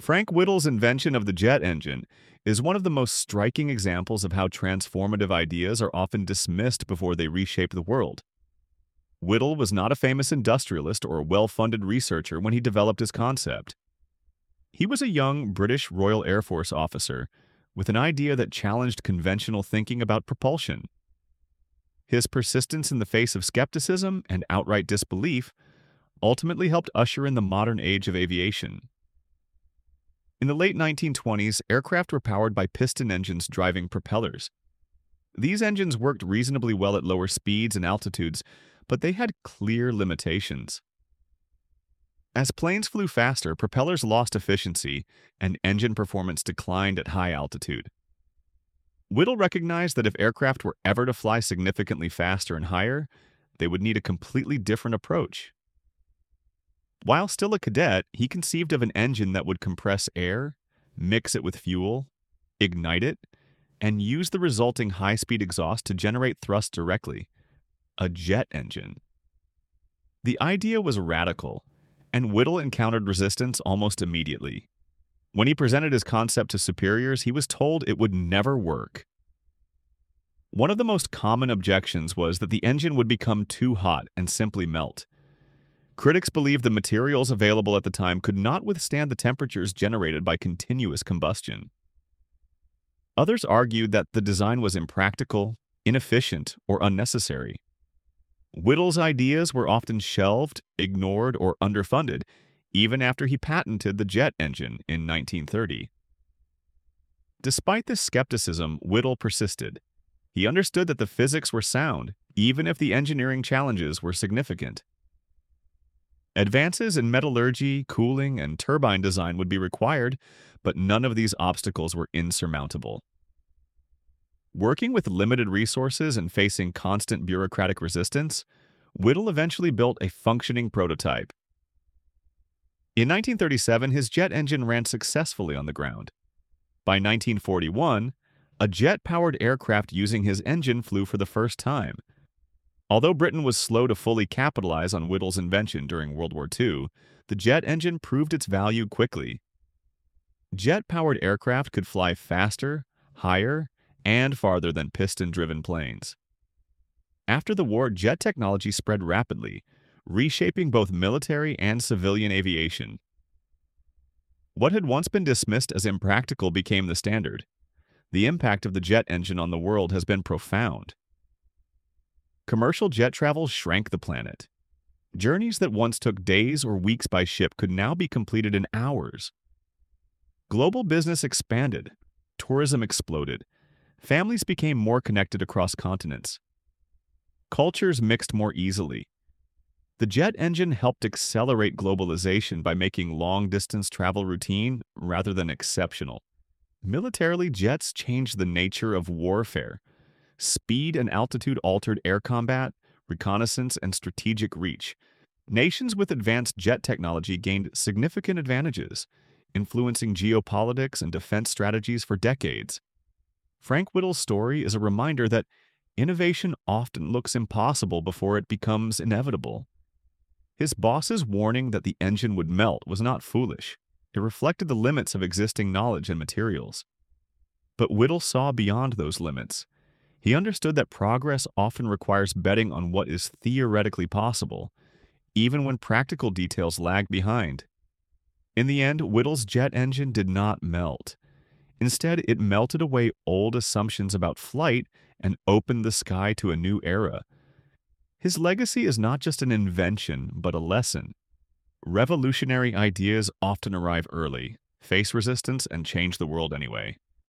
Frank Whittle's invention of the jet engine is one of the most striking examples of how transformative ideas are often dismissed before they reshape the world. Whittle was not a famous industrialist or a well-funded researcher when he developed his concept. He was a young British Royal Air Force officer with an idea that challenged conventional thinking about propulsion. His persistence in the face of skepticism and outright disbelief ultimately helped usher in the modern age of aviation. In the late 1920s, aircraft were powered by piston engines driving propellers. These engines worked reasonably well at lower speeds and altitudes, but they had clear limitations. As planes flew faster, propellers lost efficiency, and engine performance declined at high altitude. Whittle recognized that if aircraft were ever to fly significantly faster and higher, they would need a completely different approach. While still a cadet, he conceived of an engine that would compress air, mix it with fuel, ignite it, and use the resulting high-speed exhaust to generate thrust directly, a jet engine. The idea was radical, and Whittle encountered resistance almost immediately. When he presented his concept to superiors, he was told it would never work. One of the most common objections was that the engine would become too hot and simply melt. Critics believed the materials available at the time could not withstand the temperatures generated by continuous combustion. Others argued that the design was impractical, inefficient, or unnecessary. Whittle's ideas were often shelved, ignored, or underfunded, even after he patented the jet engine in 1930. Despite this skepticism, Whittle persisted. He understood that the physics were sound, even if the engineering challenges were significant. Advances in metallurgy, cooling, and turbine design would be required, but none of these obstacles were insurmountable. Working with limited resources and facing constant bureaucratic resistance, Whittle eventually built a functioning prototype. In 1937, his jet engine ran successfully on the ground. By 1941, a jet-powered aircraft using his engine flew for the first time. Although Britain was slow to fully capitalize on Whittle's invention during World War II, the jet engine proved its value quickly. Jet-powered aircraft could fly faster, higher, and farther than piston-driven planes. After the war, jet technology spread rapidly, reshaping both military and civilian aviation. What had once been dismissed as impractical became the standard. The impact of the jet engine on the world has been profound. Commercial jet travel shrank the planet. Journeys that once took days or weeks by ship could now be completed in hours. Global business expanded. Tourism exploded. Families became more connected across continents. Cultures mixed more easily. The jet engine helped accelerate globalization by making long-distance travel routine rather than exceptional. Militarily, jets changed the nature of warfare. Speed and altitude altered air combat, reconnaissance, and strategic reach. Nations with advanced jet technology gained significant advantages, influencing geopolitics and defense strategies for decades. Frank Whittle's story is a reminder that innovation often looks impossible before it becomes inevitable. His boss's warning that the engine would melt was not foolish. It reflected the limits of existing knowledge and materials. But Whittle saw beyond those limits. He understood that progress often requires betting on what is theoretically possible, even when practical details lag behind. In the end, Whittle's jet engine did not melt. Instead, it melted away old assumptions about flight and opened the sky to a new era. His legacy is not just an invention, but a lesson. Revolutionary ideas often arrive early, face resistance, and change the world anyway.